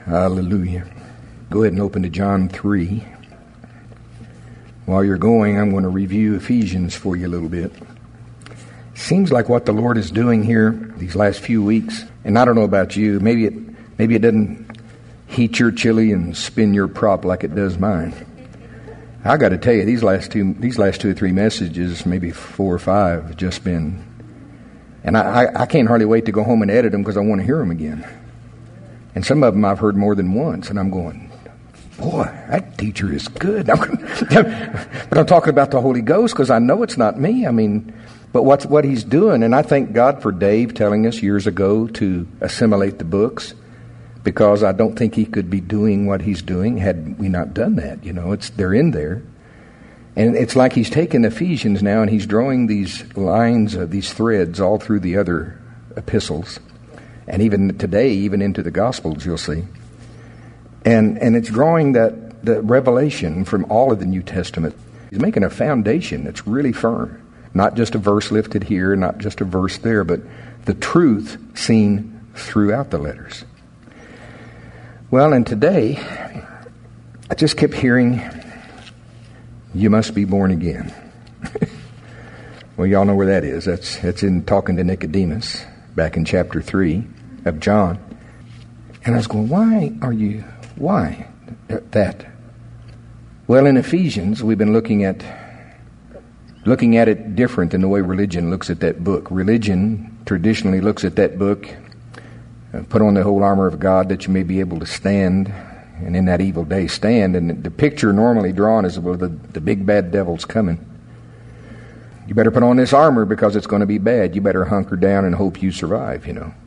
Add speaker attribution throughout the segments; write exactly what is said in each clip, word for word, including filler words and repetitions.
Speaker 1: Hallelujah. Go ahead and open to John three. While you're going, I'm going to review Ephesians for you a little bit. Seems like what the Lord is doing here these last few weeks, and I don't know about you, maybe it maybe it doesn't heat your chili and spin your prop like it does mine. I got to tell you, these last two these last two or three messages, maybe four or five, have just been, and I, I, I can't hardly wait to go home and edit them because I want to hear them again. And some of them I've heard more than once, and I'm going, boy, that teacher is good. But I'm talking about the Holy Ghost because I know it's not me. I mean, but what's what he's doing, and I thank God for Dave telling us years ago to assimilate the books, because I don't think he could be doing what he's doing had we not done that. You know, it's they're in there. And it's like he's taken Ephesians now and he's drawing these lines, uh, these threads all through the other epistles. And even today, even into the Gospels, you'll see. And and it's drawing that the revelation from all of the New Testament. He's making a foundation that's really firm. Not just a verse lifted here, not just a verse there, but the truth seen throughout the letters. Well, and today, I just kept hearing, you must be born again. Well, y'all know where that is. That's, that's in talking to Nicodemus back in chapter three of John. And I was going, why are you, why that? Well, in Ephesians, we've been looking at, looking at it different than the way religion looks at that book. Religion traditionally looks at that book, uh, put on the whole armor of God that you may be able to stand, and in that evil day stand. And the picture normally drawn is, well, the, the big bad devil's coming. You better put on this armor because it's going to be bad. You better hunker down and hope you survive, you know.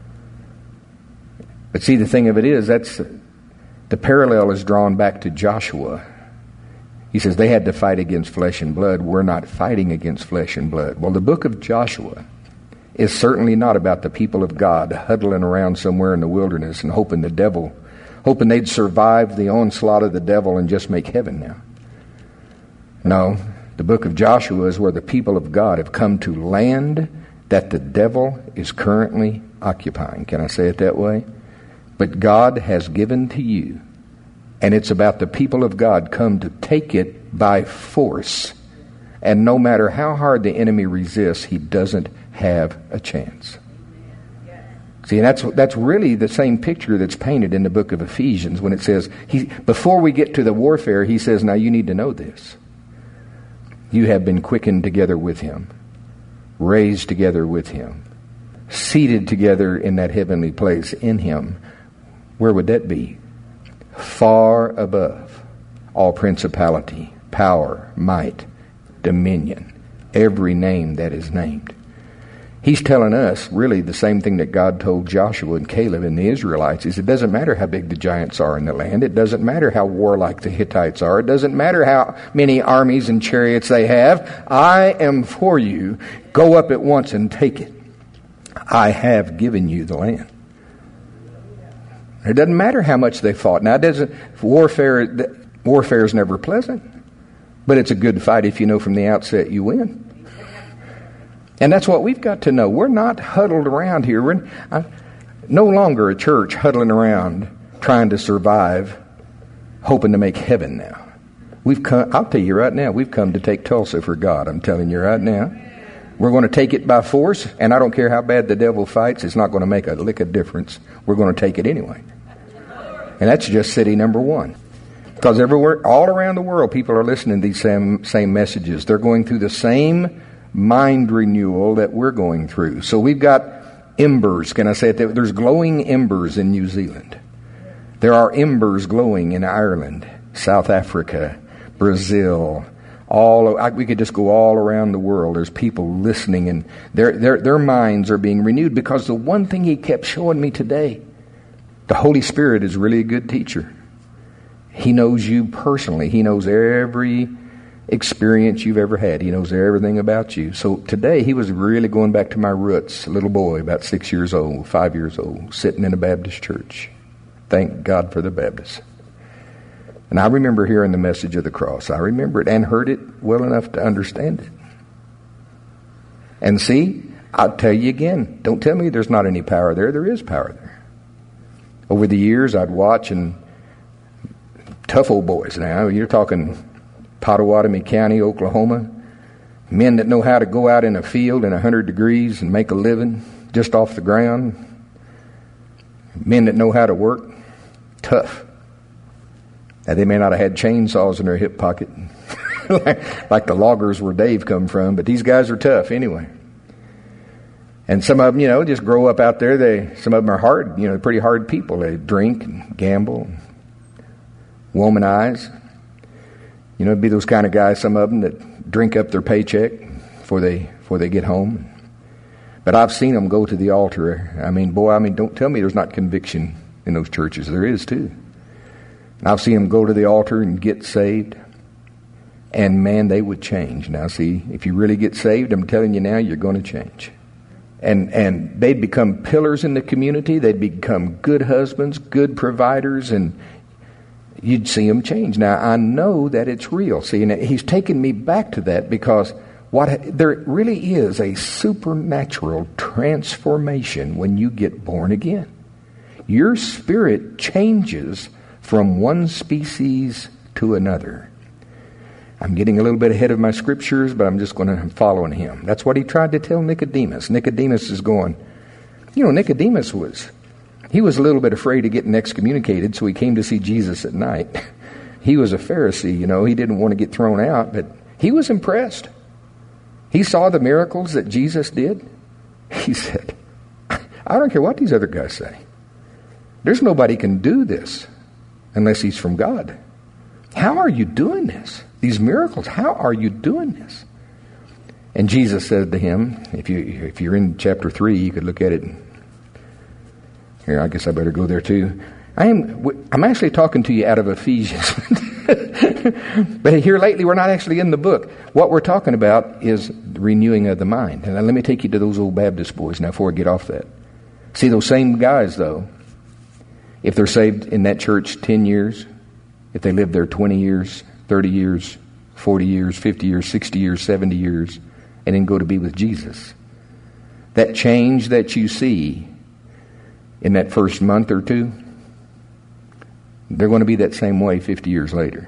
Speaker 1: But see, the thing of it is, that's the parallel is drawn back to Joshua. He says they had to fight against flesh and blood. We're not fighting against flesh and blood. Well, the book of Joshua is certainly not about the people of God huddling around somewhere in the wilderness and hoping the devil, hoping they'd survive the onslaught of the devil and just make heaven now. No, the book of Joshua is where the people of God have come to land that the devil is currently occupying. Can I say it that way? But God has given to you, and it's about the people of God come to take it by force. And no matter how hard the enemy resists, he doesn't have a chance. See, and that's that's really the same picture that's painted in the book of Ephesians when it says, he, before we get to the warfare, he says, now you need to know this. You have been quickened together with him, raised together with him, seated together in that heavenly place in him. Where would that be? Far above all principality, power, might, dominion, every name that is named. He's telling us really the same thing that God told Joshua and Caleb and the Israelites. Is it doesn't matter how big the giants are in the land. It doesn't matter how warlike the Hittites are. It doesn't matter how many armies and chariots they have. I am for you. Go up at once and take it. I have given you the land. It doesn't matter how much they fought. Now, it doesn't, warfare, warfare is never pleasant, but it's a good fight if you know from the outset you win. And that's what we've got to know. We're not huddled around here. We're uh, no longer a church huddling around trying to survive, hoping to make heaven now. We've come, I'll tell you right now, we've come to take Tulsa for God. I'm telling you right now. We're going to take it by force, and I don't care how bad the devil fights. It's not going to make a lick of difference. We're going to take it anyway. And that's just city number one. Because everywhere, all around the world, people are listening to these same, same messages. They're going through the same mind renewal that we're going through. So we've got embers. Can I say it? There's glowing embers in New Zealand. There are embers glowing in Ireland, South Africa, Brazil. All I, we could just go all around the world. There's people listening, and their their their minds are being renewed. Because the one thing he kept showing me today, the Holy Spirit is really a good teacher. He knows you personally. He knows every experience you've ever had. He knows everything about you. So today he was really going back to my roots. A little boy, about six years old, five years old, sitting in a Baptist church. Thank God for the Baptists. And I remember hearing the message of the cross. I remember it and heard it well enough to understand it. And see, I'll tell you again, don't tell me there's not any power there. There is power there. Over the years, I'd watch, and tough old boys now. You're talking Pottawatomie County, Oklahoma. Men that know how to go out in a field in one hundred degrees and make a living just off the ground. Men that know how to work. Tough. Now, they may not have had chainsaws in their hip pocket like, like the loggers where Dave come from, but these guys are tough anyway. And some of them, you know, just grow up out there. They Some of them are hard, you know, pretty hard people. They drink and gamble, womanize. You know, it'd be those kind of guys, some of them, that drink up their paycheck before they before they get home. But I've seen them go to the altar. I mean, boy, I mean, don't tell me there's not conviction in those churches. There is too. And I've seen them go to the altar and get saved. And man, they would change. Now, see, if you really get saved, I'm telling you now, you're going to change. And and they'd become pillars in the community. They'd become good husbands, good providers, and you'd see them change. Now, I know that it's real. See, and he's taken me back to that because what there really is a supernatural transformation when you get born again. Your spirit changes from one species to another. I'm getting a little bit ahead of my scriptures, but I'm just going to follow him. That's what he tried to tell Nicodemus. Nicodemus is going, you know, Nicodemus was, he was a little bit afraid of getting excommunicated, so he came to see Jesus at night. He was a Pharisee, you know, he didn't want to get thrown out, but he was impressed. He saw the miracles that Jesus did. He said, I don't care what these other guys say. There's nobody can do this unless he's from God. How are you doing this? These miracles, how are you doing this? And Jesus said to him, if, you, if you're in chapter three, you could look at it. Here, I guess I better go there too. I am, I'm actually talking to you out of Ephesians. But here lately, we're not actually in the book. What we're talking about is the renewing of the mind. And let me take you to those old Baptist boys now before I get off that. See, those same guys, though, if they're saved in that church ten years, if they live there twenty years, thirty years, forty years, fifty years, sixty years, seventy years, and then go to be with Jesus, that change that you see in that first month or two, they're going to be that same way fifty years later.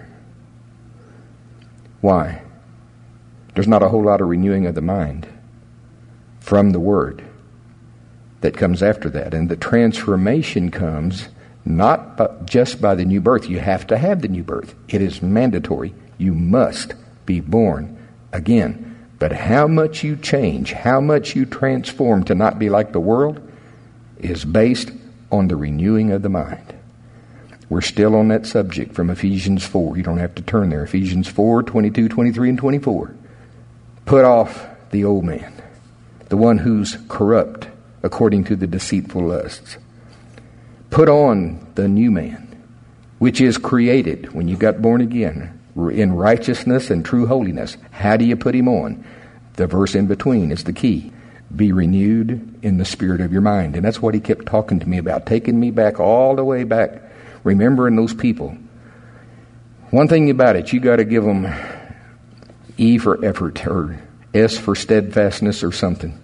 Speaker 1: Why? There's not a whole lot of renewing of the mind from the Word that comes after that. And the transformation comes not by, just by the new birth. You have to have the new birth. It is mandatory. You must be born again. But how much you change, how much you transform to not be like the world is based on the renewing of the mind. We're still on that subject from Ephesians four. You don't have to turn there. Ephesians four, twenty-two, twenty-three, and twenty-four. Put off the old man, the one who's corrupt according to the deceitful lusts. Put on the new man, which is created when you got born again in righteousness and true holiness. How do you put him on? The verse in between is the key. Be renewed in the spirit of your mind. And that's what he kept talking to me about, taking me back all the way back, remembering those people. One thing about it, you got to give them E for effort or S for steadfastness or something.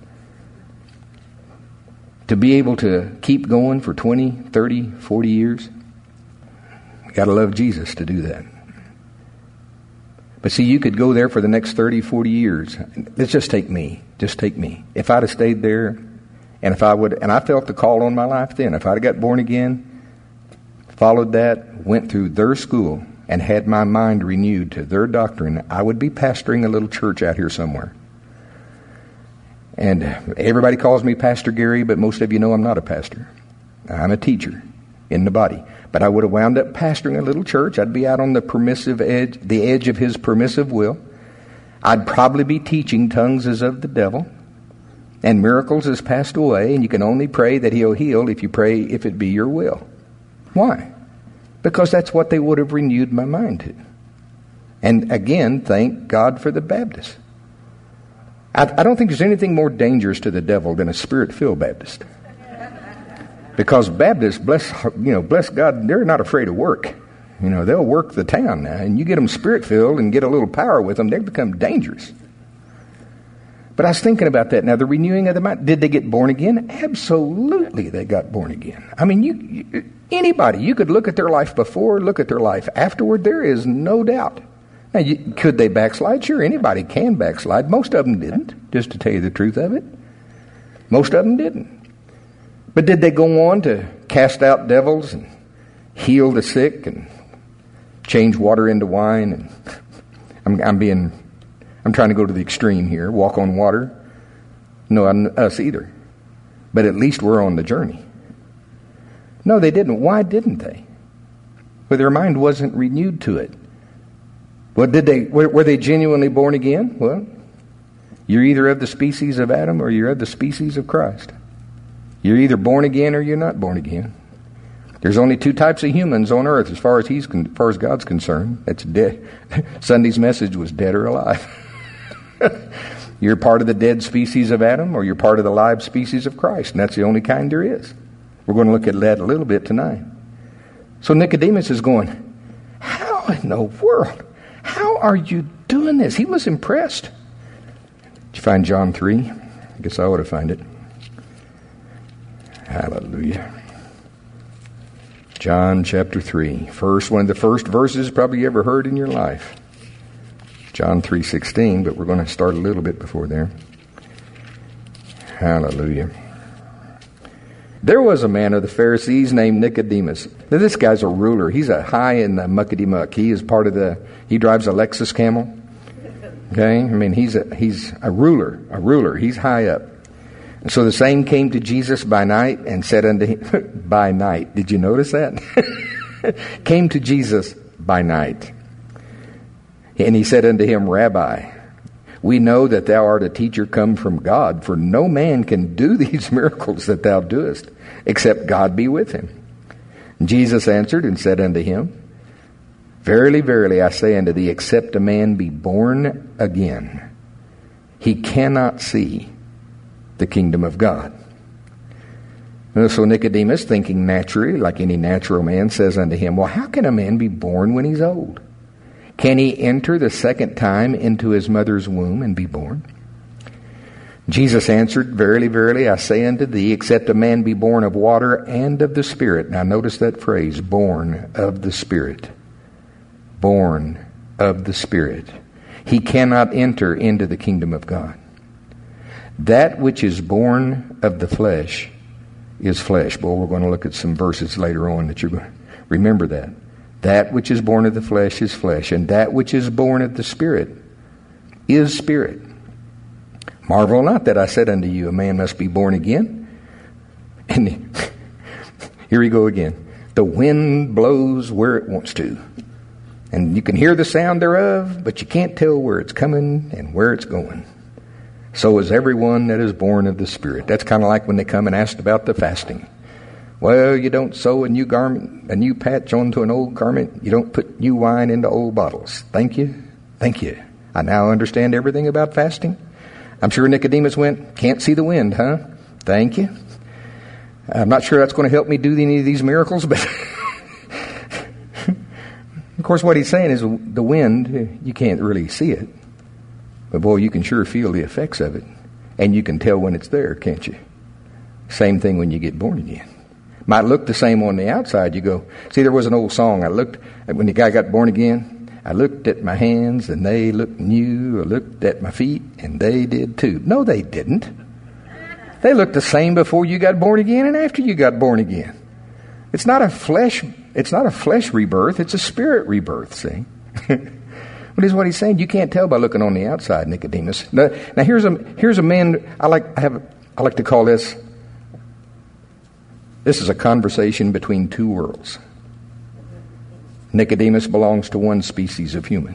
Speaker 1: To be able to keep going for twenty, thirty, forty years, you got to love Jesus to do that. But see, you could go there for the next thirty, forty years. Let's just take me. Just take me. If I'd have stayed there, and if I would, and I felt the call on my life then, if I'd have got born again, followed that, went through their school, and had my mind renewed to their doctrine, I would be pastoring a little church out here somewhere. And everybody calls me Pastor Gary, but most of you know I'm not a pastor. I'm a teacher in the body. But I would have wound up pastoring a little church. I'd be out on the permissive edge, the edge of his permissive will. I'd probably be teaching tongues as of the devil, and miracles has passed away, and you can only pray that he'll heal if you pray if it be your will. Why? Because that's what they would have renewed my mind to. And again, thank God for the Baptists. I, I don't think there's anything more dangerous to the devil than a spirit-filled Baptist. Because Baptists, bless you know, bless God, they're not afraid of work. You know, they'll work the town now, and you get them spirit-filled and get a little power with them, they become dangerous. But I was thinking about that. Now, the renewing of the mind, did they get born again? Absolutely, they got born again. I mean, you, you, anybody, you could look at their life before, look at their life afterward. There is no doubt. Now, you, could they backslide? Sure, anybody can backslide. Most of them didn't, just to tell you the truth of it. Most of them didn't. But did they go on to cast out devils and heal the sick and change water into wine? And I'm, I'm being... I'm trying to go to the extreme here. Walk on water. No, not us either. But at least we're on the journey. No, they didn't. Why didn't they? Well, their mind wasn't renewed to it. Well, did they? Were, were they genuinely born again? Well, you're either of the species of Adam or you're of the species of Christ. You're either born again or you're not born again. There's only two types of humans on earth as far as he's, as far as God's concerned. That's dead. Sunday's message was dead or alive. You're part of the dead species of Adam or you're part of the live species of Christ. And that's the only kind there is. We're going to look at that a little bit tonight. So Nicodemus is going, how in the world? How are you doing this? He was impressed. Did you find John three? I guess I ought to find it. Hallelujah. John chapter three. First, one of the first verses probably you ever heard in your life. John three sixteen, but we're going to start a little bit before there. Hallelujah. There was a man of the Pharisees named Nicodemus. Now, this guy's a ruler. He's a high in the muckety muck. He is part of the, he drives a Lexus Camel. Okay? I mean, he's a, he's a ruler, a ruler. He's high up. And so the same came to Jesus by night and said unto him, by night. Did you notice that? Came to Jesus by night. And he said unto him, Rabbi, we know that thou art a teacher come from God, for no man can do these miracles that thou doest, except God be with him. And Jesus answered and said unto him, Verily, verily, I say unto thee, except a man be born again, he cannot see the kingdom of God. And so Nicodemus, thinking naturally, like any natural man, says unto him, Well, how can a man be born when he's old? Can he enter the second time into his mother's womb and be born? Jesus answered, Verily, verily, I say unto thee, except a man be born of water and of the Spirit. Now notice that phrase, born of the Spirit. Born of the Spirit. He cannot enter into the kingdom of God. That which is born of the flesh is flesh. Boy, we're going to look at some verses later on that you're going to remember that. That which is born of the flesh is flesh, and that which is born of the Spirit is spirit. Marvel not that I said unto you, a man must be born again. And here we go again. The wind blows where it wants to. And you can hear the sound thereof, but you can't tell where it's coming and where it's going. So is everyone that is born of the Spirit. That's kind of like when they come and asked about the fasting. Well, you don't sew a new garment, a new patch onto an old garment. You don't put new wine into old bottles. Thank you. Thank you. I now understand everything about fasting. I'm sure Nicodemus went, can't see the wind, huh? Thank you. I'm not sure that's going to help me do any of these miracles, but of course what he's saying is the wind, you can't really see it. But boy, you can sure feel the effects of it. And you can tell when it's there, can't you? Same thing when you get born again. Might look the same on the outside. You go, see, there was an old song. I looked, when the guy got born again, I looked at my hands and they looked new. I looked at my feet and they did too. No, they didn't. They looked the same before you got born again and after you got born again. It's not a flesh, it's not a flesh rebirth, it's a spirit rebirth, see? What is what he's saying? You can't tell by looking on the outside, Nicodemus. Now, now here's a here's a man I like I have I like to call this This is a conversation between two worlds. Nicodemus belongs to one species of human.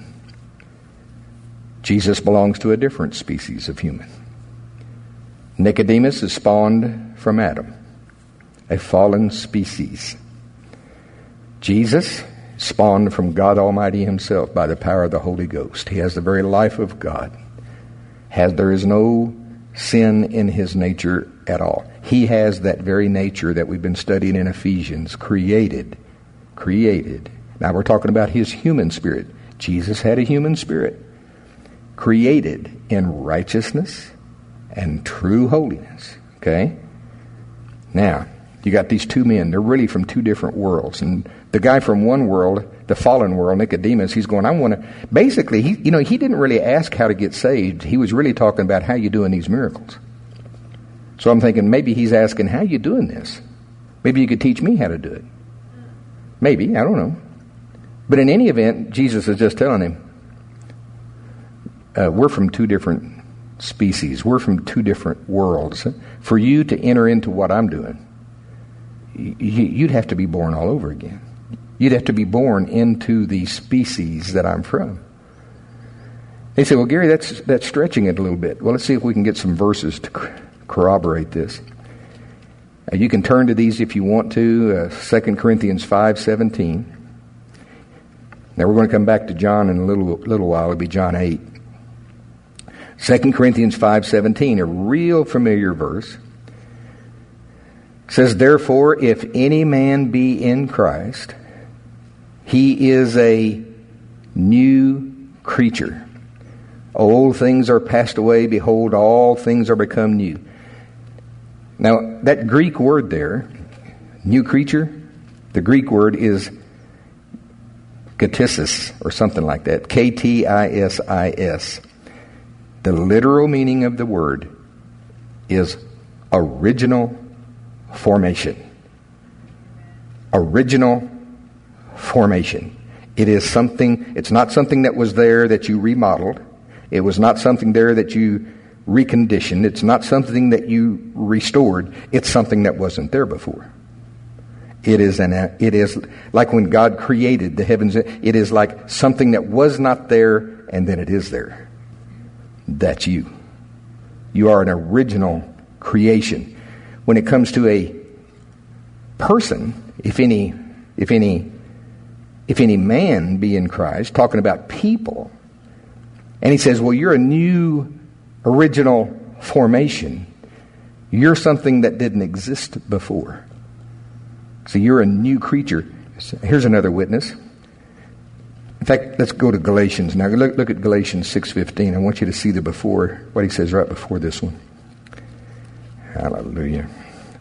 Speaker 1: Jesus belongs to a different species of human. Nicodemus is spawned from Adam, a fallen species. Jesus spawned from God Almighty himself by the power of the Holy Ghost. He has the very life of God. Has There is no sin in his nature at all. He has that very nature that we've been studying in Ephesians, created, created. Now we're talking about his human spirit. Jesus had a human spirit, created in righteousness and true holiness. Okay? Now, you got these two men. They're really from two different worlds. And the guy from one world, the fallen world, Nicodemus, he's going, I want to... Basically, he, you know, he didn't really ask how to get saved. He was really talking about how you doing these miracles. So I'm thinking maybe he's asking, how you doing this? Maybe you could teach me how to do it. Maybe, I don't know. But in any event, Jesus is just telling him, uh, we're from two different species. We're from two different worlds. For you to enter into what I'm doing, you'd have to be born all over again. You'd have to be born into the species that I'm from. They say, well, Gary, that's that's stretching it a little bit. Well, let's see if we can get some verses to corroborate this. Uh, you can turn to these if you want to. Uh, Second Corinthians five seventeen. Now we're going to come back to John in a little little while. It'll be John eight. Second Corinthians five seventeen, a real familiar verse. It says, therefore, if any man be in Christ, he is a new creature. Old things are passed away. Behold, all things are become new. Now, that Greek word there, new creature, the Greek word is ktisis, or something like that. K T I S I S. The literal meaning of the word is original formation. Original formation. It is something, it's not something that was there that you remodeled. It was not something there that you reconditioned. It's not something that you restored. It's something that wasn't there before. It is an, it is like when God created the heavens. It is like something that was not there and then it is there. That's you. You are an original creation. When it comes to a person, if any, if any, if any man be in Christ, talking about people, and he says, well, you're a new original formation. You're something that didn't exist before. So you're a new creature. Here's another witness. In fact, let's go to Galatians now. Look, look at Galatians six fifteen. I want you to see the before, what he says right before this one. Hallelujah.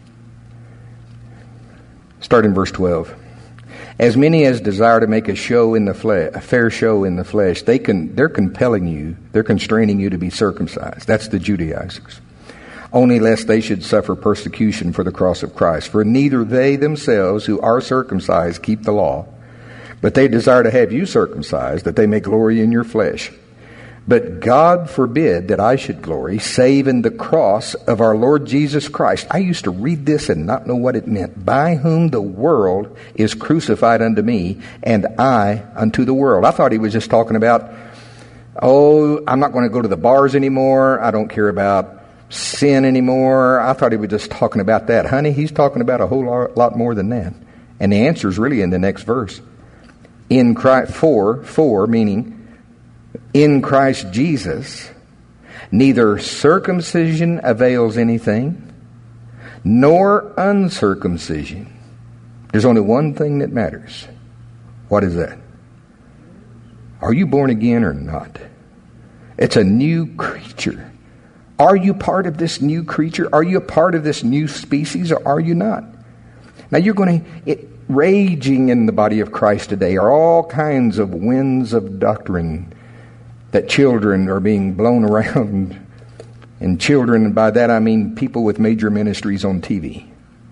Speaker 1: Start in verse twelve. As many as desire to make a show in the flesh, a fair show in the flesh, they can, they're compelling you, they're constraining you to be circumcised. That's the Judaizers. Only lest they should suffer persecution for the cross of Christ. For neither they themselves who are circumcised keep the law, but they desire to have you circumcised, that they may glory in your flesh. But God forbid that I should glory, save in the cross of our Lord Jesus Christ. I used to read this and not know what it meant. By whom the world is crucified unto me, and I unto the world. I thought he was just talking about, oh, I'm not going to go to the bars anymore. I don't care about sin anymore. I thought he was just talking about that. Honey, he's talking about a whole lot more than that. And the answer is really in the next verse. In Christ, for, for, meaning, in Christ Jesus, neither circumcision avails anything, nor uncircumcision. There's only one thing that matters. What is that? Are you born again or not? It's a new creature. Are you part of this new creature? Are you a part of this new species, or are you not? Now you're going to... It, raging in the body of Christ today are all kinds of winds of doctrine that children are being blown around. And children, and by that I mean people with major ministries on T V.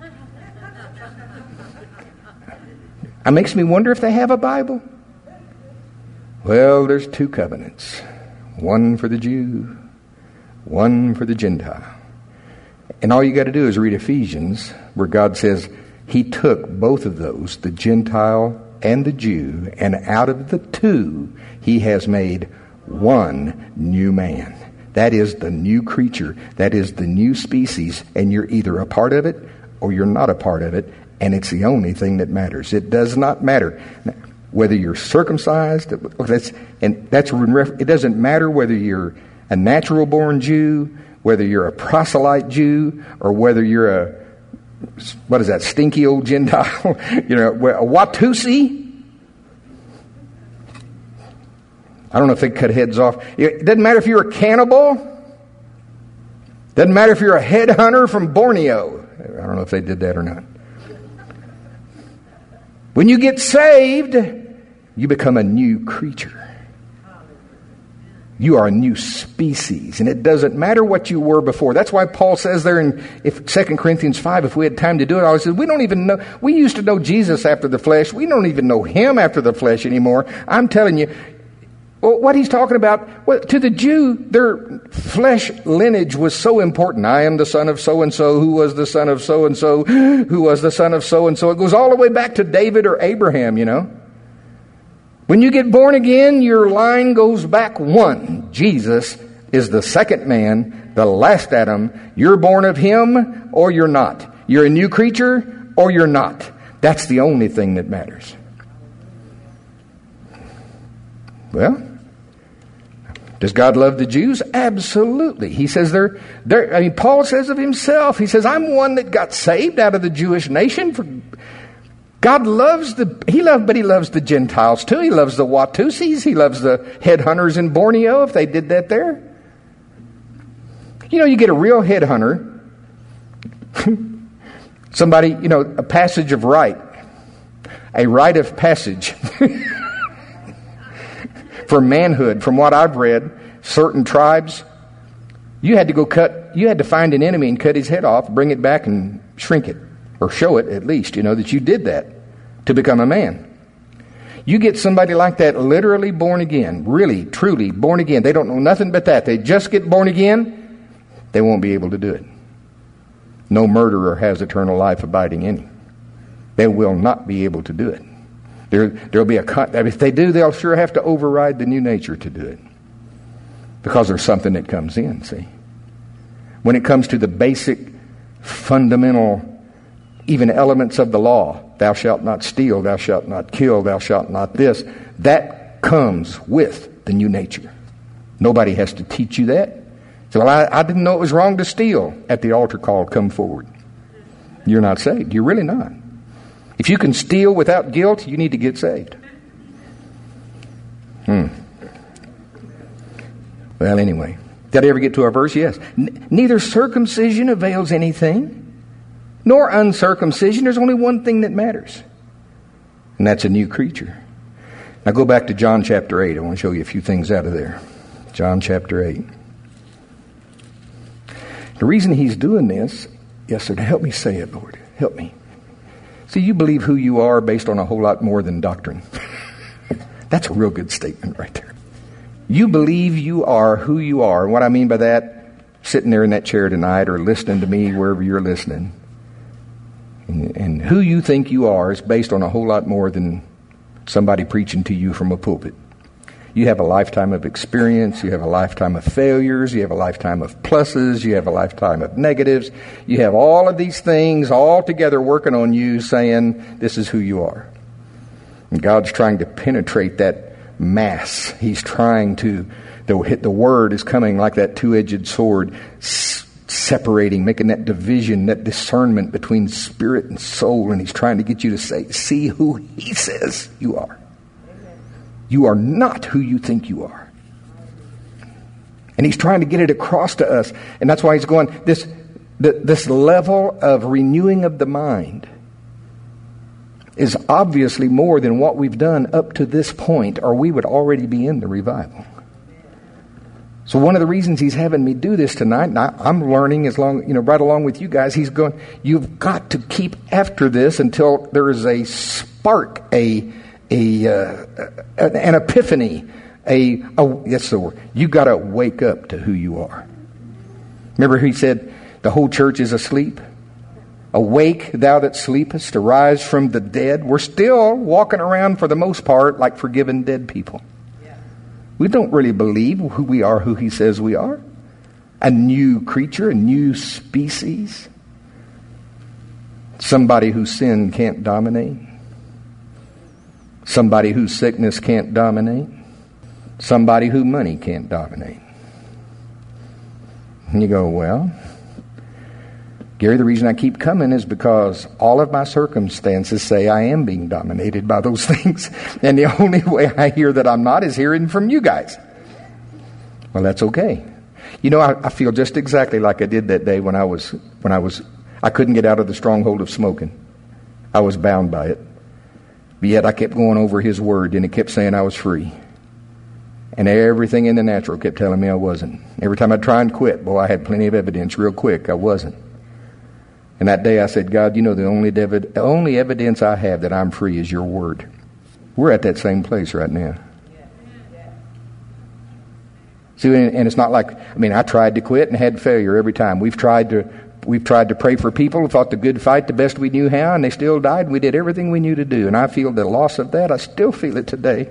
Speaker 1: It makes me wonder if they have a Bible. Well, there's two covenants. One for the Jew, one for the Gentile. And all you got to do is read Ephesians, where God says he took both of those, the Gentile and the Jew, and out of the two, he has made one new man. That is the new creature. That is the new species. And you're either a part of it or you're not a part of it. And it's the only thing that matters. It does not matter whether you're circumcised. That's, and that's, it doesn't matter whether you're a natural born Jew, whether you're a proselyte Jew, or whether you're a, what is that, stinky old Gentile? you know, a Watusi? I don't know if they cut heads off. It doesn't matter if you're a cannibal. Doesn't matter if you're a headhunter from Borneo. I don't know if they did that or not. When you get saved, you become a new creature. You are a new species, and it doesn't matter what you were before. That's why Paul says there in if Second Corinthians five, if we had time to do it, I always said, we don't even know, we used to know Jesus after the flesh. We don't even know him after the flesh anymore. I'm telling you, well, what he's talking about, well, to the Jew, their flesh lineage was so important. I am the son of so-and-so, who was the son of so-and-so, who was the son of so-and-so. It goes all the way back to David or Abraham, you know. When you get born again, your line goes back one. Jesus is the second man, the last Adam. You're born of him or you're not. You're a new creature or you're not. That's the only thing that matters. Well, does God love the Jews? Absolutely. He says they're, they're, I mean, Paul says of himself, he says, I'm one that got saved out of the Jewish nation. For God loves the, he loved, but he loves the Gentiles too. He loves the Watusis. He loves the headhunters in Borneo if they did that there. You know, you get a real headhunter. Somebody, you know, a passage of right. A rite of passage. For manhood, from what I've read, certain tribes, you had to go cut, you had to find an enemy and cut his head off, bring it back and shrink it. Or show it, at least, you know, that you did that to become a man. You get somebody like that literally born again, really, truly born again. They don't know nothing but that. They just get born again, they won't be able to do it. No murderer has eternal life abiding in him. They will not be able to do it. There, there'll be a, if they do, they'll sure have to override the new nature to do it. Because there's something that comes in, see. When it comes to the basic, fundamental even elements of the law, thou shalt not steal, thou shalt not kill, thou shalt not this, that comes with the new nature. Nobody has to teach you that. So, well, I, I didn't know it was wrong to steal. At the altar call, come forward. You're not saved. You're really not. If you can steal without guilt, you need to get saved. Hmm. Well, anyway. Did I ever get to our verse? Yes. N- neither circumcision avails anything, nor uncircumcision. There's only one thing that matters, and that's a new creature. Now go back to John chapter eight. I want to show you a few things out of there. John chapter eight. The reason he's doing this, yes, sir, to help me say it, Lord. Help me. See, you believe who you are based on a whole lot more than doctrine. That's a real good statement right there. You believe you are who you are. And what I mean by that, sitting there in that chair tonight or listening to me wherever you're listening, and, and who you think you are is based on a whole lot more than somebody preaching to you from a pulpit. You have a lifetime of experience. You have a lifetime of failures. You have a lifetime of pluses. You have a lifetime of negatives. You have all of these things all together working on you, saying, this is who you are. And God's trying to penetrate that mass. He's trying to, the, the word is coming like that two-edged sword, s- separating, making that division, that discernment between spirit and soul. And he's trying to get you to say, see who he says you are. You are not who you think you are. And he's trying to get it across to us. And that's why he's going, this, this level of renewing of the mind is obviously more than what we've done up to this point, or we would already be in the revival. So one of the reasons he's having me do this tonight, and I, I'm learning as long, you know, right along with you guys, he's going, you've got to keep after this until there is a spark, a A uh, an epiphany, a, a that's the word. You got to wake up to who you are. Remember, he said the whole church is asleep. Awake, thou that sleepest, arise from the dead. We're still walking around for the most part like forgiven dead people. Yeah. We don't really believe who we are, who he says we are. A new creature, a new species. Somebody whose sin can't dominate. Somebody whose sickness can't dominate. Somebody who money can't dominate. And you go, well, Gary, the reason I keep coming is because all of my circumstances say I am being dominated by those things. And the only way I hear that I'm not is hearing from you guys. Well, that's okay. You know, I, I feel just exactly like I did that day when I was, when I was, I couldn't get out of the stronghold of smoking. I was bound by it. But yet I kept going over His Word, and it kept saying I was free. And everything in the natural kept telling me I wasn't. Every time I'd try and quit, boy, I had plenty of evidence real quick I wasn't. And that day I said, God, you know, the only, dev- the only evidence I have that I'm free is your Word. We're at that same place right now. See, and it's not like, I mean, I tried to quit and had failure every time. We've tried to we've tried to pray for people, fought the good fight the best we knew how, and they still died. We did everything we knew to do. And I feel the loss of that. I still feel it today.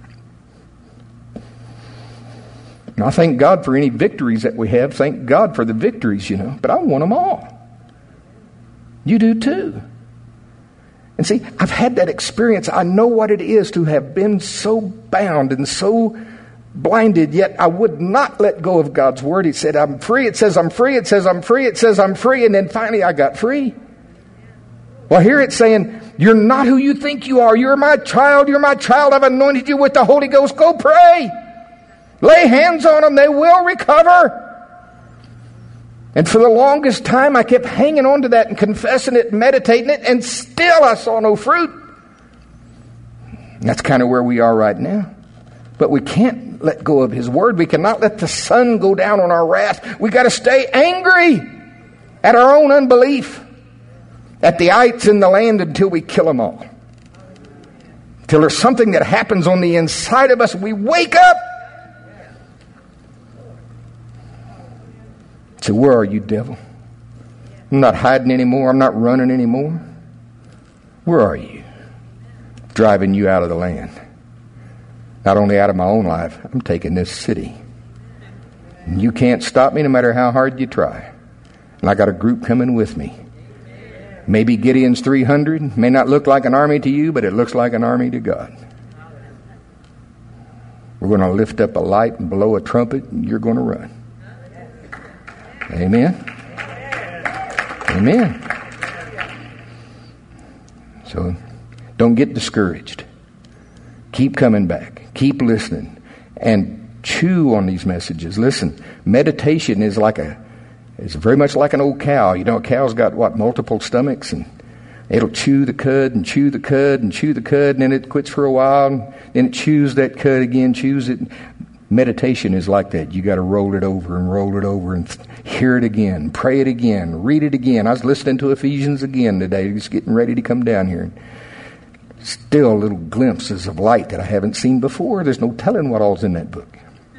Speaker 1: And I thank God for any victories that we have. Thank God for the victories, you know. But I want them all. You do too. And see, I've had that experience. I know what it is to have been so bound and so blinded, yet I would not let go of God's Word. He said, I'm free. It says I'm free. It says I'm free. It says I'm free. And then finally I got free. Well, here it's saying, you're not who you think you are. You're my child. You're my child. I've anointed you with the Holy Ghost. Go pray. Lay hands on them. They will recover. And for the longest time, I kept hanging on to that and confessing it, and meditating it, and still I saw no fruit. And that's kind of where we are right now. But we can't let go of His Word. We cannot let the sun go down on our wrath. We got to stay angry at our own unbelief, at the ites in the land, until we kill them all. Till there's something that happens on the inside of us. We wake up. So where are you, devil? I'm not hiding anymore. I'm not running anymore. Where are you? Driving you out of the land. Not only out of my own life, I'm taking this city. And you can't stop me no matter how hard you try. And I got a group coming with me. Maybe Gideon's three hundred. May not look like an army to you, but it looks like an army to God. We're going to lift up a light and blow a trumpet, and you're going to run. Amen. Amen. So don't get discouraged. Keep coming back. Keep listening. And chew on these messages. Listen, meditation is like a, it's very much like an old cow. You know, a cow's got, what, multiple stomachs, and it'll chew the cud and chew the cud and chew the cud, and then it quits for a while, and then it chews that cud again, chews it. Meditation is like that. You got to roll it over and roll it over and hear it again, pray it again, read it again. I was listening to Ephesians again today, just getting ready to come down here. Still little glimpses of light that I haven't seen before. There's no telling what all's in that book.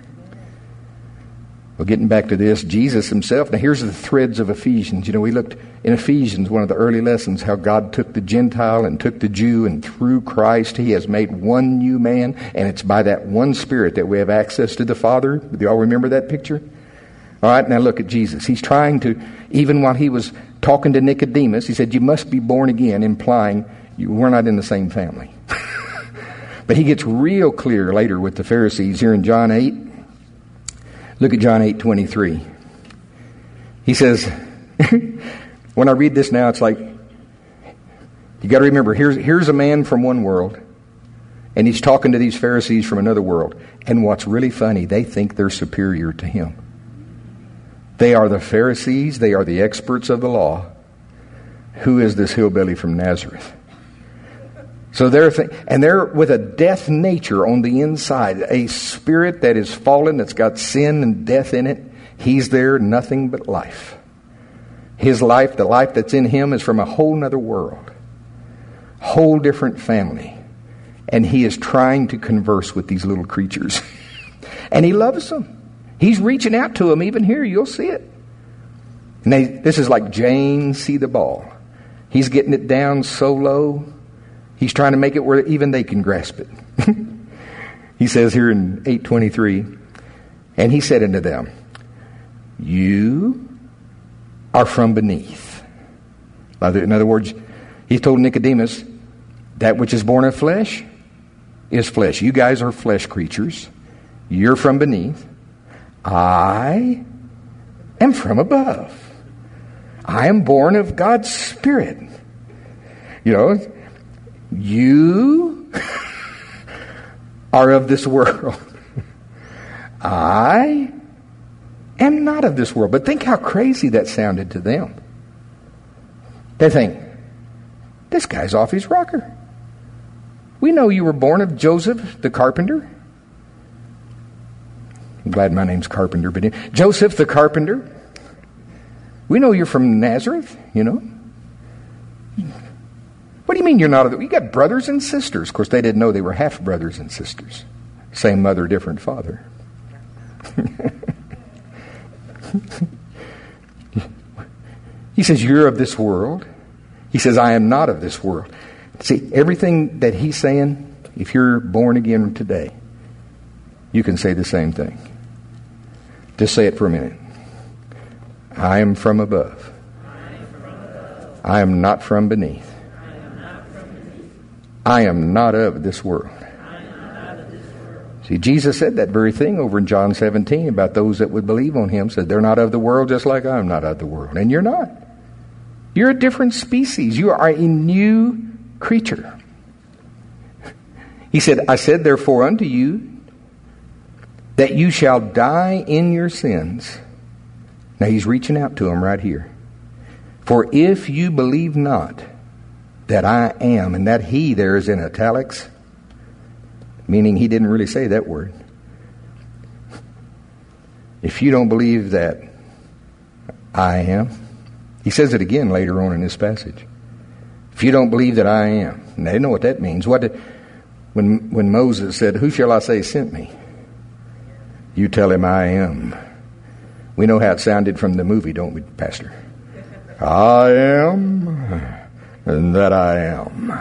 Speaker 1: Well, getting back to this, Jesus Himself. Now, here's the threads of Ephesians. You know, we looked in Ephesians, one of the early lessons, how God took the Gentile and took the Jew, and through Christ He has made one new man, and it's by that one Spirit that we have access to the Father. Do y'all remember that picture? All right, now look at Jesus. He's trying to, even while He was talking to Nicodemus, He said, you must be born again, implying you, we're not in the same family. But He gets real clear later with the Pharisees here in John eight. Look at John eight twenty-three. He says, when I read this now, it's like, you got to remember, here's, here's a man from one world, and he's talking to these Pharisees from another world. And what's really funny, they think they're superior to him. They are the Pharisees. They are the experts of the law. Who is this hillbilly from Nazareth? So they're, th- and they're with a death nature on the inside, a spirit that is fallen, that's got sin and death in it. He's there, nothing but life. His life, the life that's in him, is from a whole nother world, whole different family. And he is trying to converse with these little creatures. And he loves them. He's reaching out to them. Even here, you'll see it. And they, this is like Jane see the ball. He's getting it down so low. He's trying to make it where even they can grasp it. He says here in eight twenty-three, and he said unto them, you are from beneath. In other words, he told Nicodemus, that which is born of flesh is flesh. You guys are flesh creatures. You're from beneath. I am from above. I am born of God's Spirit. You know, you are of this world. I am not of this world. But think how crazy that sounded to them. They think, this guy's off his rocker. We know you were born of Joseph the carpenter. I'm glad my name's Carpenter, but Joseph the carpenter. We know you're from Nazareth, you know. What do you mean you're not of the... You got brothers and sisters. Of course, they didn't know they were half brothers and sisters. Same mother, different father. He says, you're of this world. He says, I am not of this world. See, everything that he's saying, if you're born again today, you can say the same thing. Just say it for a minute. I am from above. I am not from beneath. I am not of this world. See, Jesus said that very thing over in John seventeen about those that would believe on him. Said they're not of the world just like I'm not of the world. And you're not. You're a different species. You are a new creature. He said, I said therefore unto you that you shall die in your sins. Now he's reaching out to them right here. For if you believe not that I am, and that he there is in italics, meaning he didn't really say that word. If you don't believe that I am, he says it again later on in this passage. If you don't believe that I am, and they know what that means. What did, when when Moses said, "Who shall I say sent me?" You tell him I am. We know how it sounded from the movie, don't we, Pastor? I am, and that I am.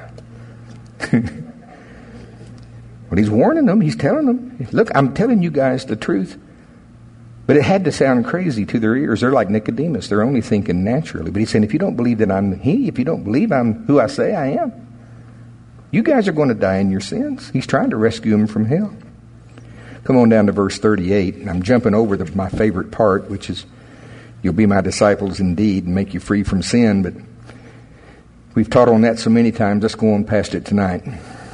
Speaker 1: But he's warning them. He's telling them, look, I'm telling you guys the truth. But it had to sound crazy to their ears. They're like Nicodemus. They're only thinking naturally. But he's saying, if you don't believe that I'm he, if you don't believe I'm who I say I am, you guys are going to die in your sins. He's trying to rescue them from hell. Come on down to verse thirty-eight. And I'm jumping over the, my favorite part, which is, you'll be my disciples indeed and make you free from sin. But we've taught on that so many times. Let's go on past it tonight.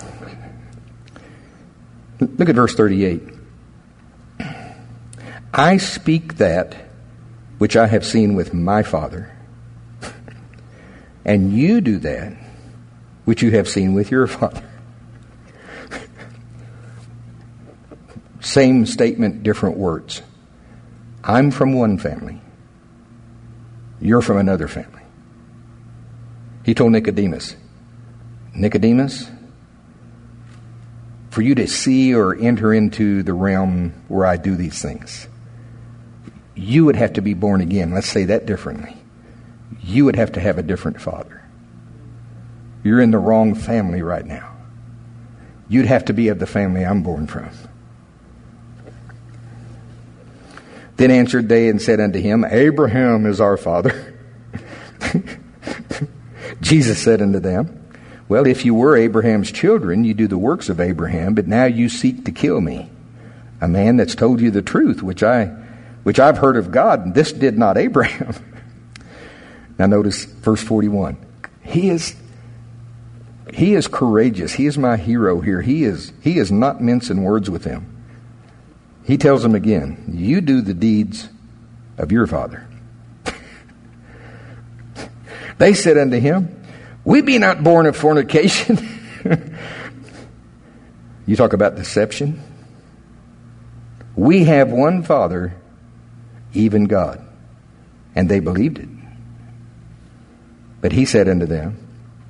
Speaker 1: Look at verse thirty-eight. I speak that which I have seen with my Father, and you do that which you have seen with your father. Same statement, different words. I'm from one family. You're from another family. He told Nicodemus, Nicodemus, for you to see or enter into the realm where I do these things, you would have to be born again. Let's say that differently. You would have to have a different father. You're in the wrong family right now. You'd have to be of the family I'm born from. Then answered they and said unto him, Abraham is our father. Jesus said unto them, well, if you were Abraham's children, you do the works of Abraham, but now you seek to kill me, a man that's told you the truth, which I, which I've heard of God, and this did not Abraham. Now notice verse forty-one. He is, he is courageous. He is my hero here. He is, he is not mincing words with him. He tells them again, you do the deeds of your father. They said unto him, we be not born of fornication. You talk about deception. We have one Father, even God. And they believed it. But he said unto them,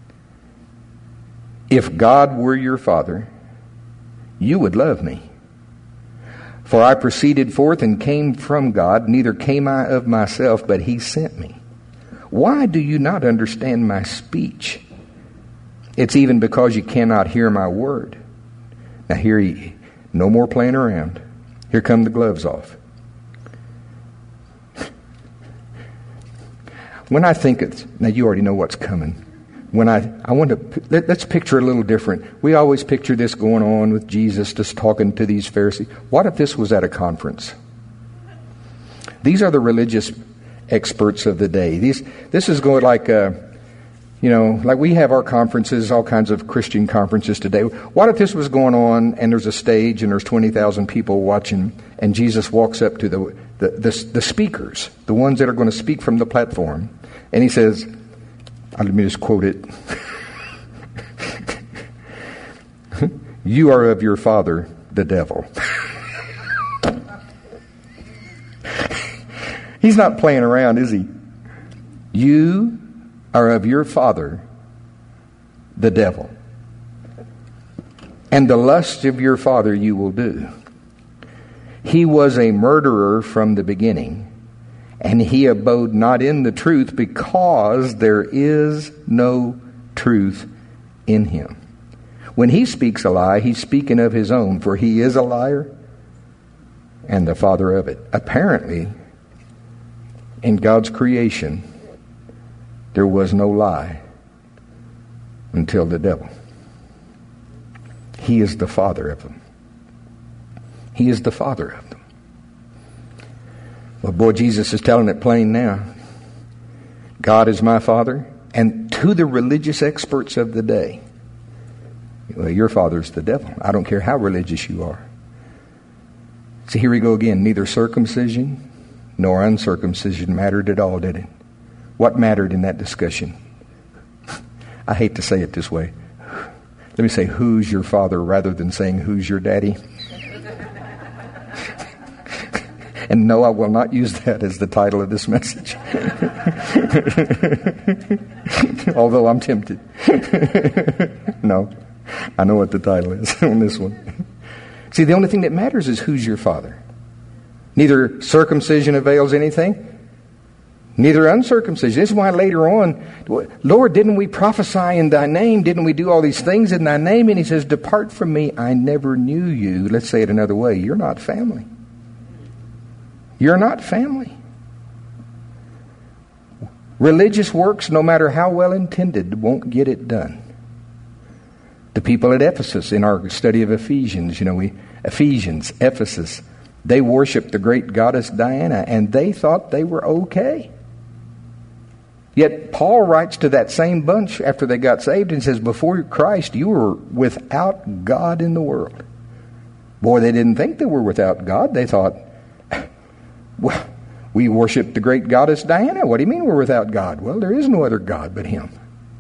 Speaker 1: if God were your Father, you would love me. For I proceeded forth and came from God, neither came I of myself, but he sent me. Why do you not understand my speech? It's even because you cannot hear my word. Now here, he, no more playing around. Here come the gloves off. When I think of, now you already know what's coming. When I, I want to, let, let's picture a little different. We always picture this going on with Jesus just talking to these Pharisees. What if this was at a conference? These are the religious experts of the day. These, this is going like, uh, You know, like we have our conferences, all kinds of Christian conferences today. What if this was going on and there's a stage and there's twenty thousand people watching and Jesus walks up to the, the, the, the speakers, the ones that are going to speak from the platform, and he says, let me just quote it. You are of your father, the devil. He's not playing around, is he? You are of your father, the devil. And the lust of your father you will do. He was a murderer from the beginning, and he abode not in the truth, because there is no truth in him. When he speaks a lie, he's speaking of his own, for he is a liar and the father of it. Apparently, in God's creation, there was no lie until the devil. He is the father of them. He is the father of them. Well, boy, Jesus is telling it plain now. God is my father. And to the religious experts of the day, well, your father's the devil. I don't care how religious you are. So here we go again. Neither circumcision nor uncircumcision mattered at all, did it? What mattered in that discussion? I hate to say it this way. Let me say, who's your father, rather than saying, who's your daddy? And no, I will not use that as the title of this message. Although I'm tempted. No, I know what the title is on this one. See, the only thing that matters is who's your father. Neither circumcision avails anything, neither uncircumcision. This is why later on, Lord, didn't we prophesy in thy name? Didn't we do all these things in thy name? And he says, depart from me, I never knew you. Let's say it another way. You're not family. You're not family. Religious works, no matter how well intended, won't get it done. The people at Ephesus, in our study of Ephesians, you know, we Ephesians, Ephesus, they worshiped the great goddess Diana, and they thought they were okay. Yet Paul writes to that same bunch after they got saved and says, before Christ, you were without God in the world. Boy, they didn't think they were without God. They thought, well, we worship the great goddess Diana. What do you mean we're without God? Well, there is no other God but him.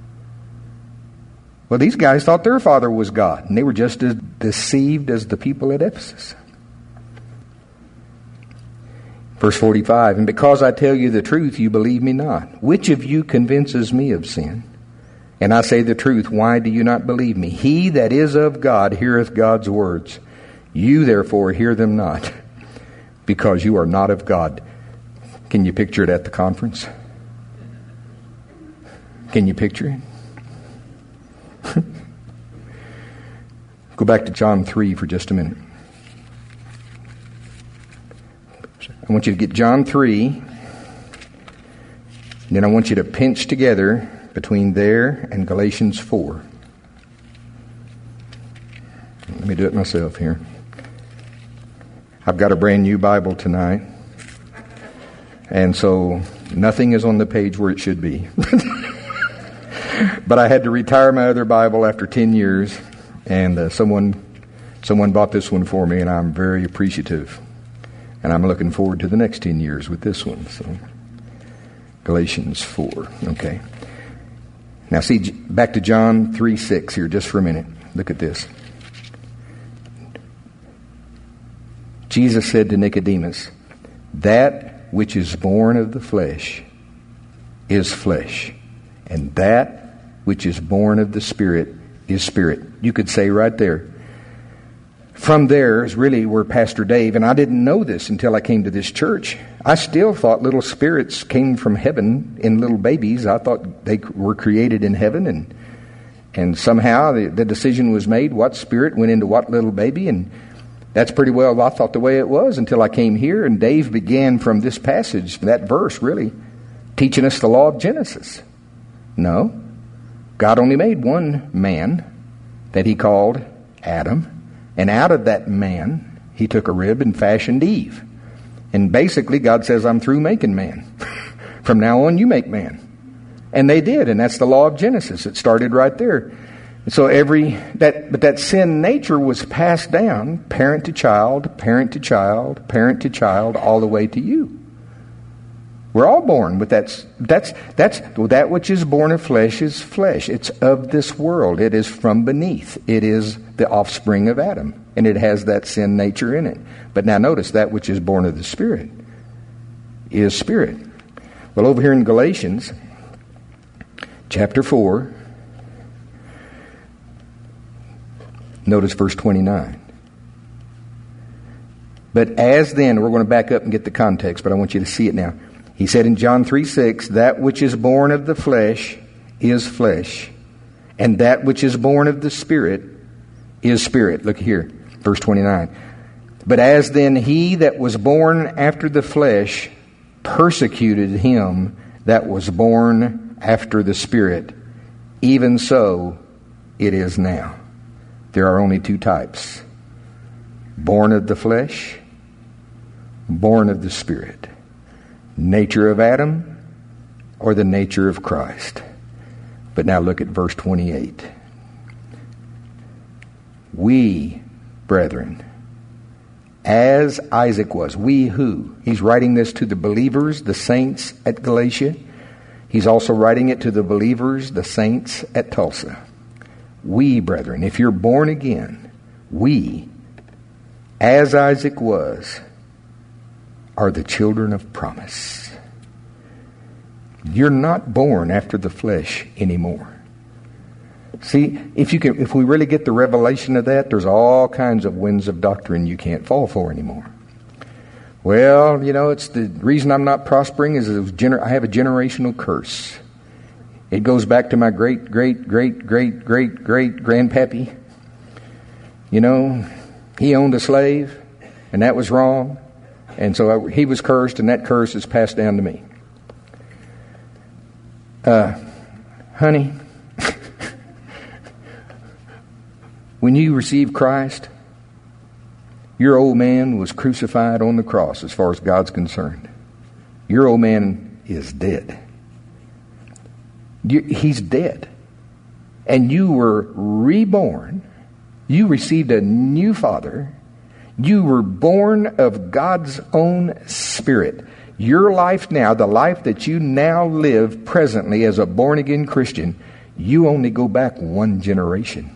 Speaker 1: Well, these guys thought their father was God, and they were just as deceived as the people at Ephesus. Verse forty-five, and because I tell you the truth, you believe me not. Which of you convinces me of sin? And I say the truth, why do you not believe me? He that is of God heareth God's words. You therefore hear them not, because you are not of God. Can you picture it at the conference? Can you picture it? Go back to John three for just a minute. I want you to get John three. And then I want you to pinch together between there and Galatians four. Let me do it myself here. I've got a brand new Bible tonight. And so nothing is on the page where it should be. But I had to retire my other Bible after ten years. And uh, someone someone bought this one for me, and I'm very appreciative. And I'm looking forward to the next ten years with this one. So, Galatians four. Okay. Now see, back to John three six here just for a minute. Look at this. Jesus said to Nicodemus, that which is born of the flesh is flesh, and that which is born of the Spirit is spirit. You could say right there. From there is really where Pastor Dave, and I didn't know this until I came to this church. I still thought little spirits came from heaven in little babies. I thought they were created in heaven, and and somehow the, the decision was made what spirit went into what little baby, and that's pretty well I thought the way it was until I came here, and Dave began from this passage, that verse really, teaching us the law of Genesis. No. God only made one man that he called Adam. And out of that man, he took a rib and fashioned Eve. And basically, God says, I'm through making man. From now on, you make man. And they did, and that's the law of Genesis. It started right there. So every that but that sin nature was passed down, parent to child, parent to child, parent to child, all the way to you. We're all born with that. That's that's that which is born of flesh is flesh. It's of this world. It is from beneath. It is the offspring of Adam, and it has that sin nature in it. But now notice, that which is born of the Spirit is spirit. Well, over here in Galatians chapter four, notice verse twenty-nine. But as then, we're going to back up and get the context, but I want you to see it now. He said in John three six, that which is born of the flesh is flesh, and that which is born of the Spirit is spirit. Look here, verse twenty-nine. But as then he that was born after the flesh persecuted him that was born after the Spirit, even so it is now. There are only two types: born of the flesh, born of the Spirit. Nature of Adam or the nature of Christ. But now look at verse twenty-eight. We, brethren, as Isaac was. We who? He's writing this to the believers, the saints at Galatia. He's also writing it to the believers, the saints at Tulsa. We, brethren, if you're born again, we, as Isaac was, are the children of promise. You're not born after the flesh anymore. See, if you can, if we really get the revelation of that, there's all kinds of winds of doctrine you can't fall for anymore. Well, you know, it's the reason I'm not prospering is it was gener- I have a generational curse. It goes back to my great, great, great, great, great, great grandpappy. You know, he owned a slave, and that was wrong. And so I, he was cursed, and that curse is passed down to me. Uh, honey, when you received Christ, your old man was crucified on the cross as far as God's concerned. Your old man is dead. You, he's dead. And you were reborn. You received a new father. You were born of God's own Spirit. Your life now, the life that you now live presently as a born-again Christian, you only go back one generation.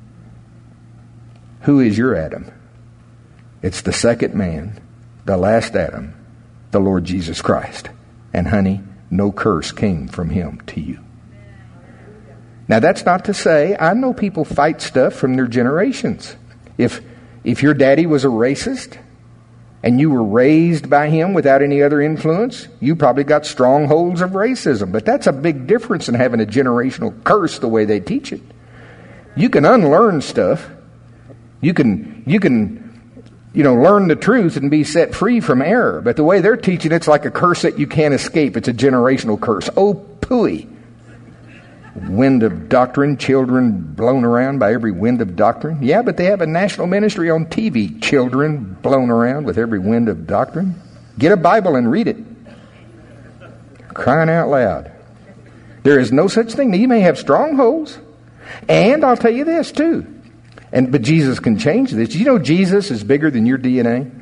Speaker 1: Who is your Adam? It's the second man, the last Adam, the Lord Jesus Christ. And honey, no curse came from him to you. Now that's not to say, I know people fight stuff from their generations. If If your daddy was a racist and you were raised by him without any other influence, you probably got strongholds of racism. But that's a big difference in having a generational curse the way they teach it. You can unlearn stuff. You can, you can, you know, learn the truth and be set free from error. But the way they're teaching, it's like a curse that you can't escape. It's a generational curse. Oh, pooey. Wind of doctrine, children blown around by every wind of doctrine. Yeah, but they have a national ministry on T V. Children blown around with every wind of doctrine. Get a Bible and read it. Crying out loud. There is no such thing. You may have strongholds. And I'll tell you this too. And but Jesus can change this. You know Jesus is bigger than your D N A?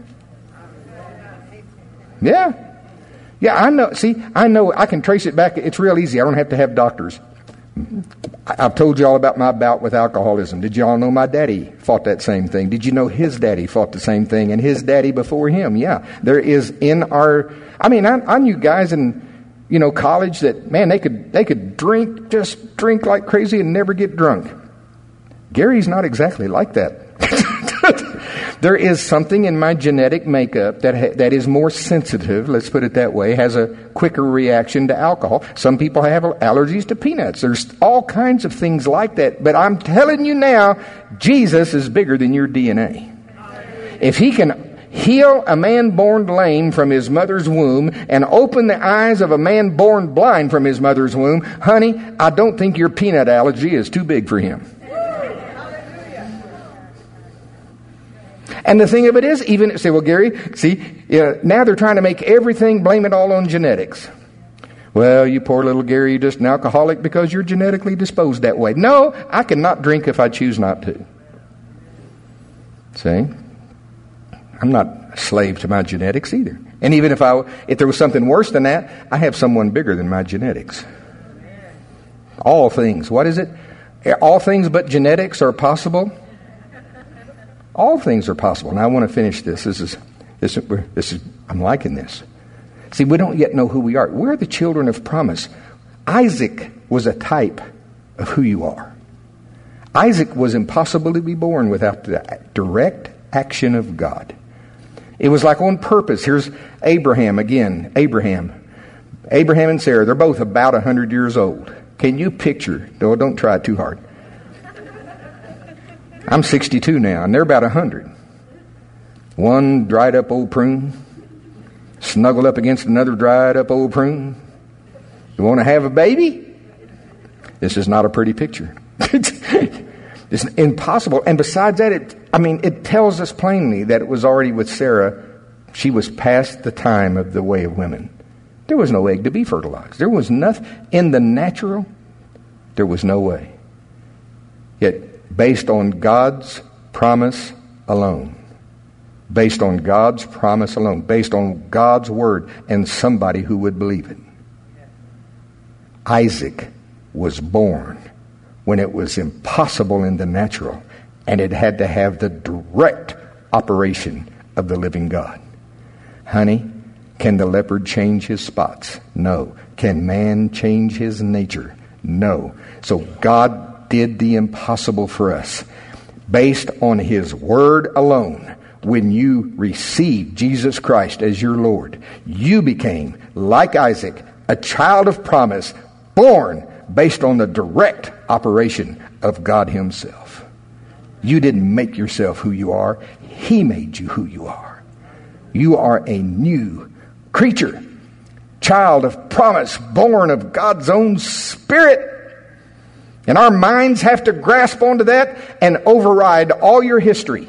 Speaker 1: Yeah. Yeah, I know. See, I know. I can trace it back. It's real easy. I don't have to have doctors. I've told you all about my bout with alcoholism. Did you all know my daddy fought that same thing? Did you know his daddy fought the same thing and his daddy before him? Yeah. There is in our, I mean, I, I knew guys in, you know, college that, man, they could, they could drink, just drink like crazy and never get drunk. Gary's not exactly like that. There is something in my genetic makeup that ha- that is more sensitive, let's put it that way, has a quicker reaction to alcohol. Some people have allergies to peanuts. There's all kinds of things like that. But I'm telling you now, Jesus is bigger than your D N A. If he can heal a man born lame from his mother's womb and open the eyes of a man born blind from his mother's womb, honey, I don't think your peanut allergy is too big for him. And the thing of it is, even, say, well, Gary, see, you know, now they're trying to make everything, blame it all on genetics. Well, you poor little Gary, you're just an alcoholic because you're genetically disposed that way. No, I cannot drink if I choose not to. See? I'm not a slave to my genetics either. And even if I, if there was something worse than that, I have someone bigger than my genetics. All things. What is it? All things but genetics are possible. All things are possible. Now I want to finish this. This is, this is, this is, I'm liking this. See, we don't yet know who we are. We're the children of promise. Isaac was a type of who you are. Isaac was impossible to be born without the direct action of God. It was like on purpose. Here's Abraham again. Abraham. Abraham and Sarah, they're both about one hundred years old. Can you picture? No, don't try it too hard. I'm sixty-two now, and they're about one hundred. One dried up old prune, snuggled up against another dried up old prune. You want to have a baby? This is not a pretty picture. It's impossible. And besides that, it, I mean, it tells us plainly that it was already with Sarah. She was past the time of the way of women. There was no egg to be fertilized. There was nothing in the natural. There was no way. Yet, based on God's promise alone, based on God's promise alone, based on God's word and somebody who would believe it, Isaac was born when it was impossible in the natural, and it had to have the direct operation of the living God. Honey, can the leopard change his spots? No. Can man change his nature? No. So God did the impossible for us. Based on his word alone, when you received Jesus Christ as your Lord, you became, like Isaac, a child of promise, born based on the direct operation of God himself. You didn't make yourself who you are. He made you who you are. You are a new creature, child of promise, born of God's own Spirit. And our minds have to grasp onto that and override all your history,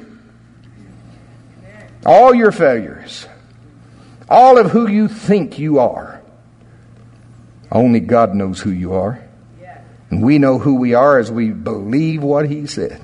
Speaker 1: all your failures, all of who you think you are. Only God knows who you are. And we know who we are as we believe what he said.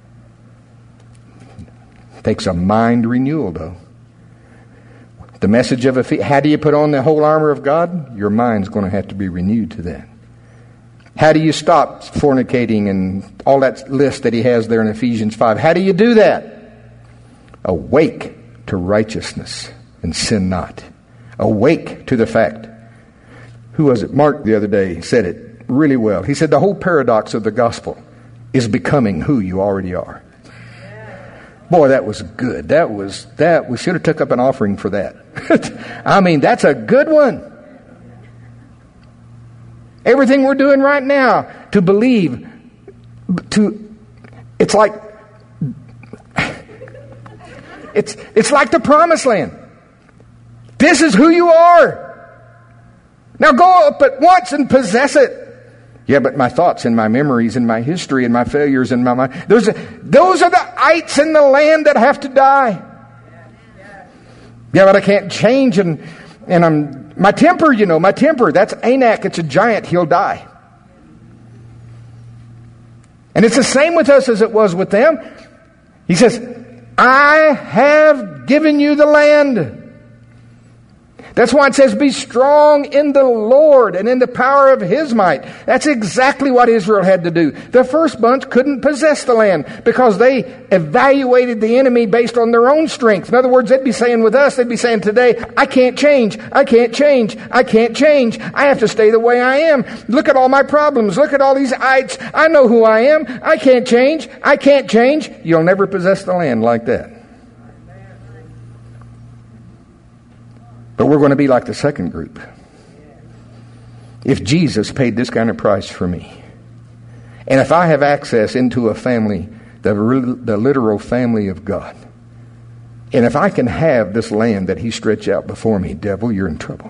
Speaker 1: It takes a mind renewal, though. The message of a, how do you put on the whole armor of God? Your mind's going to have to be renewed to that. How do you stop fornicating and all that list that he has there in Ephesians five? How do you do that? Awake to righteousness and sin not. Awake to the fact. Who was it? Mark the other day said it really well. He said the whole paradox of the gospel is becoming who you already are. Boy, that was good. That was, that, we should have took up an offering for that. I mean, that's a good one. Everything we're doing right now to believe, to, it's like, it's, it's like the promised land. This is who you are. Now go up at once and possess it. Yeah, but my thoughts and my memories and my history and my failures and my mind, those are, those are the ites in the land that have to die. Yeah, but I can't change and, and I'm, my temper, you know, my temper, that's Anak, it's a giant, he'll die. And it's the same with us as it was with them. He says, I have given you the land. That's why it says, be strong in the Lord and in the power of his might. That's exactly what Israel had to do. The first bunch couldn't possess the land because they evaluated the enemy based on their own strength. In other words, they'd be saying with us, they'd be saying today, I can't change, I can't change, I can't change. I have to stay the way I am. Look at all my problems. Look at all these ites. I know who I am. I can't change. I can't change. You'll never possess the land like that. But we're going to be like the second group. If Jesus paid this kind of price for me, and if I have access into a family, the, the literal family of God, and if I can have this land that he stretched out before me, devil, you're in trouble.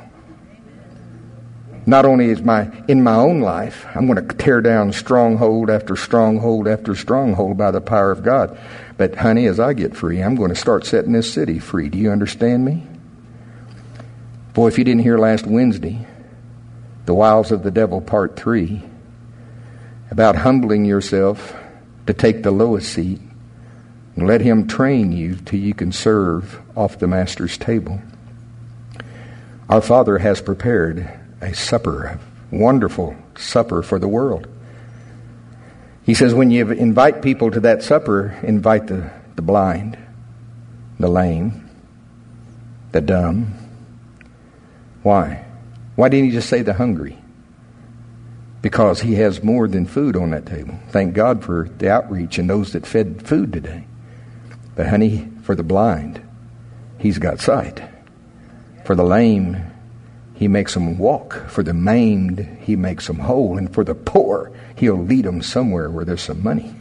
Speaker 1: Not only is my in my own life, I'm going to tear down stronghold after stronghold after stronghold by the power of God. But honey, as I get free, I'm going to start setting this city free. Do you understand me? Boy, if you didn't hear last Wednesday, The Wiles of the Devil, Part three, about humbling yourself to take the lowest seat and let Him train you till you can serve off the Master's table. Our Father has prepared a supper, a wonderful supper for the world. He says when you invite people to that supper, invite the, the blind, the lame, the dumb. Why? Why didn't He just say the hungry? Because He has more than food on that table. Thank God for the outreach and those that fed food today. But honey, for the blind, He's got sight. For the lame, He makes them walk. For the maimed, He makes them whole. And for the poor, He'll lead them somewhere where there's some money.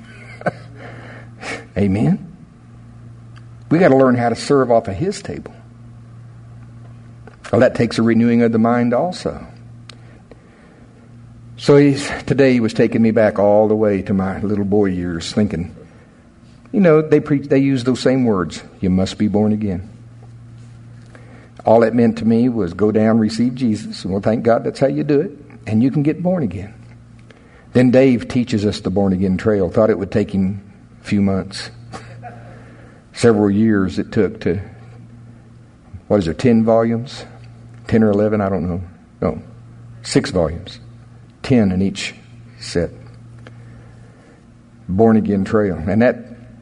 Speaker 1: Amen? We got to learn how to serve off of His table. Well, that takes a renewing of the mind also. So he's, today he was taking me back all the way to my little boy years, thinking, you know, they preach, they use those same words. You must be born again. All it meant to me was go down, receive Jesus. Well, thank God that's how you do it. And you can get born again. Then Dave teaches us the born again trail. Thought it would take him a few months. Several years it took to, what is there, ten volumes? ten or eleven, I don't know. No, six volumes. ten in each set. Born again trail. And that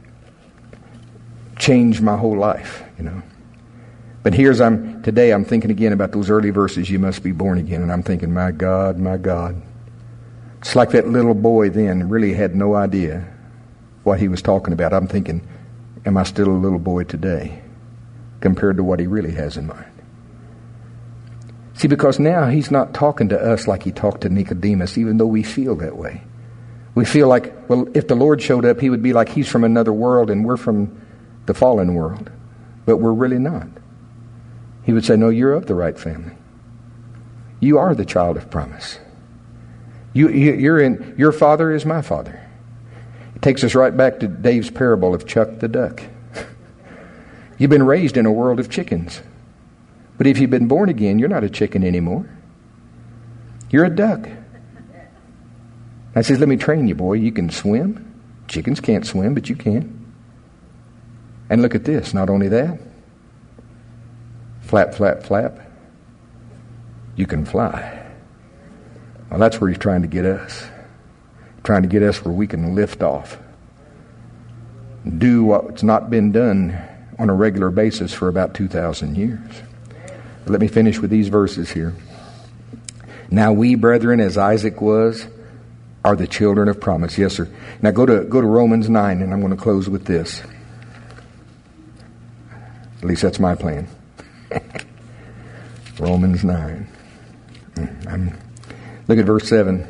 Speaker 1: changed my whole life, you know. But here's I'm today I'm thinking again about those early verses, you must be born again. And I'm thinking, my God, my God. It's like that little boy then really had no idea what he was talking about. I'm thinking, am I still a little boy today compared to what he really has in mind? See, because now he's not talking to us like he talked to Nicodemus, even though we feel that way. We feel like, well, if the Lord showed up, He would be like He's from another world and we're from the fallen world. But we're really not. He would say, no, you're of the right family. You are the child of promise. You, you, you're in, your father is my father. It takes us right back to Dave's parable of Chuck the duck. You've been raised in a world of chickens. But if you've been born again, you're not a chicken anymore. You're a duck. I says, let me train you, boy. You can swim. Chickens can't swim, but you can. And look at this. Not only that. Flap, flap, flap. You can fly. Well, that's where He's trying to get us. Trying to get us where we can lift off. Do what's not been done on a regular basis for about two thousand years. Let me finish with these verses here. Now we, brethren, as Isaac was, are the children of promise. Yes, sir. Now go to go to Romans nine, and I'm going to close with this. At least that's my plan. Romans nine. I'm, look at verse seven.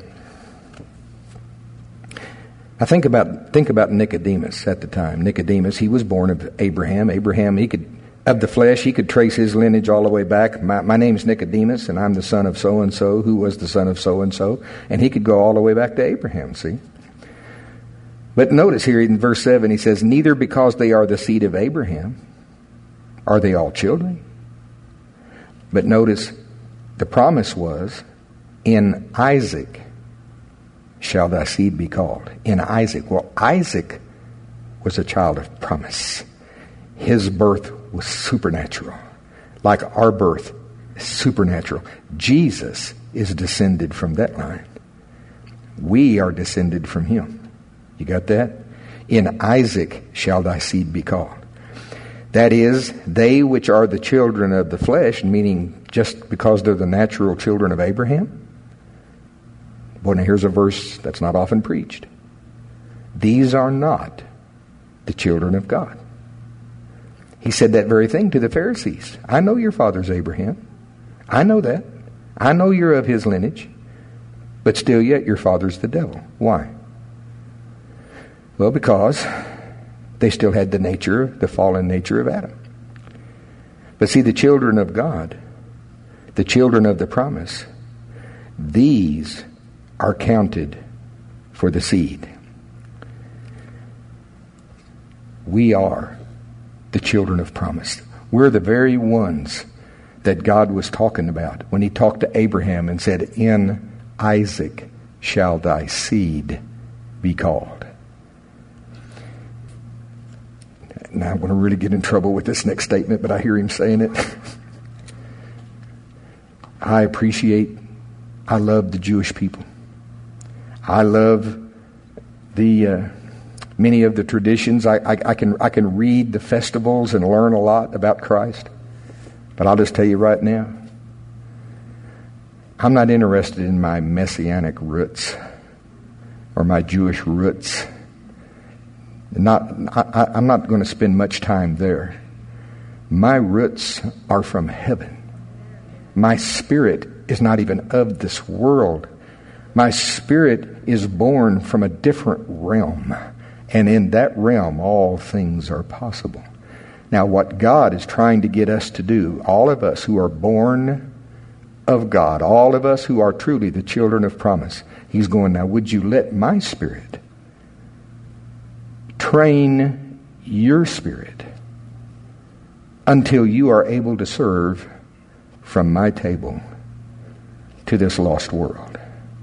Speaker 1: I think about think about Nicodemus at the time. Nicodemus, he was born of Abraham. Abraham, he could of the flesh, he could trace his lineage all the way back. My, my name's Nicodemus, and I'm the son of so-and-so, who was the son of so-and-so. And he could go all the way back to Abraham, see? But notice here in verse seven, he says, neither because they are the seed of Abraham are they all children. But notice, the promise was, in Isaac shall thy seed be called. In Isaac. Well, Isaac was a child of promise. His birth was supernatural. Like our birth is supernatural. Jesus is descended from that line. We are descended from Him. You got that? In Isaac shall thy seed be called. That is, they which are the children of the flesh, meaning just because they're the natural children of Abraham. Boy, now here's a verse that's not often preached. These are not the children of God. He said that very thing to the Pharisees. I know your father's Abraham. I know that. I know you're of his lineage. But still yet your father's the devil. Why? Well, because they still had the nature, the fallen nature of Adam. But see, the children of God, the children of the promise, these are counted for the seed. We are the children of promise. We're the very ones that God was talking about when he talked to Abraham and said, in Isaac shall thy seed be called. Now I'm going to really get in trouble with this next statement, but I hear him saying it. I appreciate, I love the Jewish people. I love the uh, many of the traditions. I, I, I can I can read the festivals and learn a lot about Christ. But I'll just tell you right now, I'm not interested in my messianic roots or my Jewish roots. Not, I, I'm not going to spend much time there. My roots are from heaven. My spirit is not even of this world. My spirit is born from a different realm. And in that realm, all things are possible. Now, what God is trying to get us to do, all of us who are born of God, all of us who are truly the children of promise, he's going, now would you let my spirit train your spirit until you are able to serve from my table to this lost world.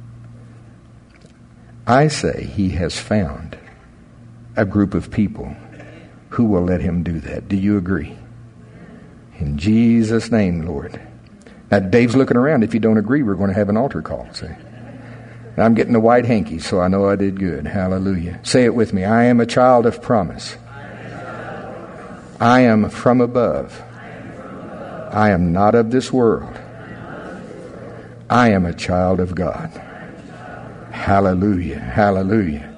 Speaker 1: I say he has found a group of people who will let him do that. Do you agree? In Jesus' name, Lord. Now, Dave's looking around. If you don't agree, we're going to have an altar call. See? And I'm getting the white hanky, so I know I did good. Hallelujah. Say it with me. I am a child of promise. I am from above. I am not of this world. I am a child of God. Hallelujah. Hallelujah.